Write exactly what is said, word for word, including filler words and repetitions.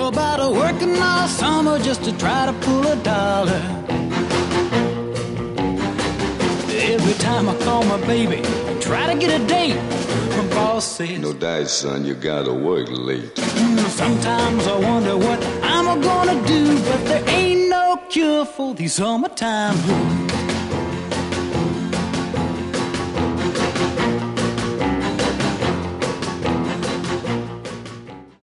about working all summer just to try to pull a dollar. Every time I call my baby, try to get a date, my boss says, no dice, son, you gotta work late. Sometimes I wonder what I'm gonna do, but there ain't no cure for these summertime blues.